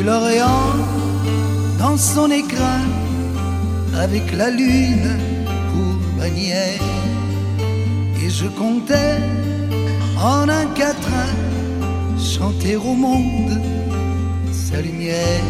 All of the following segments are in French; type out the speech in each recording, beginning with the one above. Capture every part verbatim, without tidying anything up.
l'Orient dans son écrin, avec la lune pour bannière. Et je comptais en un quatrain chanter au monde sa lumière.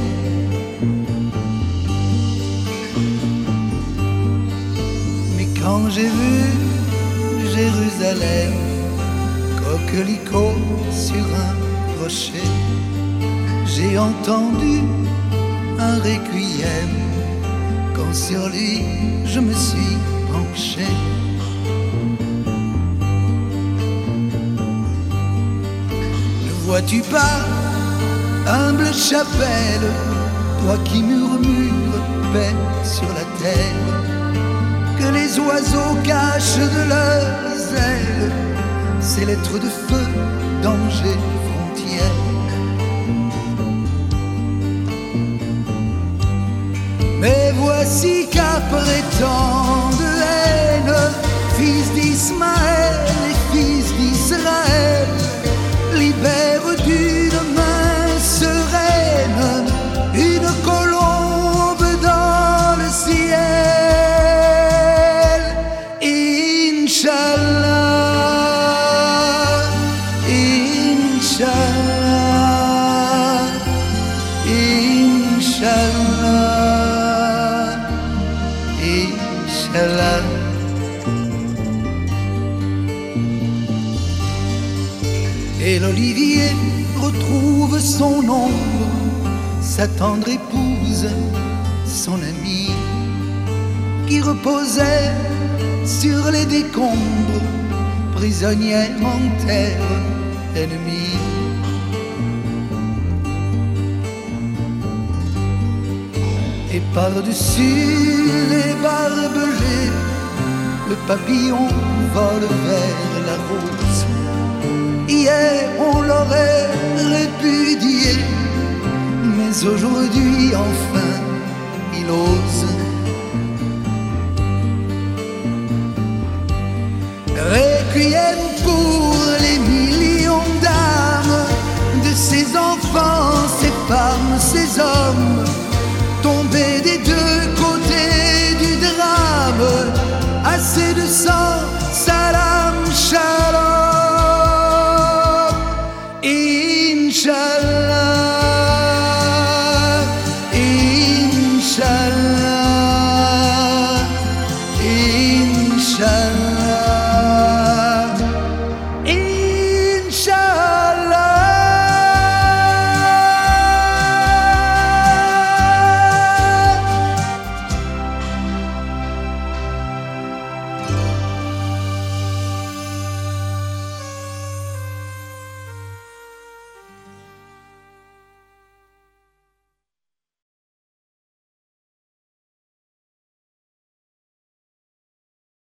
Mais quand j'ai vu Jérusalem, coquelicot sur un rocher, j'ai entendu un requiem quand sur lui je me suis penché. Ne vois-tu pas, humble chapelle, toi qui murmures paix sur la terre, que les oiseaux cachent de leurs ailes ces lettres de feu, danger, frontière. Mais voici qu'après tant de haine, fils d'Ismaël et fils d'Israël libèrent d'une main sereine une colombe dans le ciel. Inch'Allah, Inch'Allah, Inch'Allah, Inch'Allah. Et l'olivier retrouve son ombre, sa tendre épouse, son amie, qui reposait sur les décombres, prisonnière en terre ennemie. Et par-dessus les barbelés, le papillon vole vers la rose. Hier on l'aurait répudié, mais aujourd'hui enfin il ose. Requiem pour les millions d'âmes de ces enfants, ces femmes, ces hommes tombés des deux côtés du drame. Assez de sang, salam, shalom. Inch'Allah, Inch'Allah, Inch'Allah.